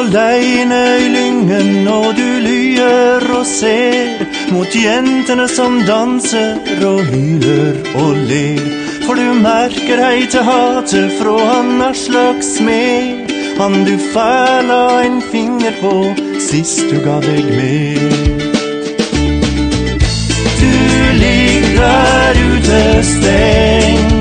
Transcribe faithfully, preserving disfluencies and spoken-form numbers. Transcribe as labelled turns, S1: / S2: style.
S1: alene i lyngen, og du lyer og ser mot jentene som danser og hyler og ler. For du merker hei til hatet fra han er slags med, han du fæla en finger på sist du ga deg med. Du ligger der ute stengt,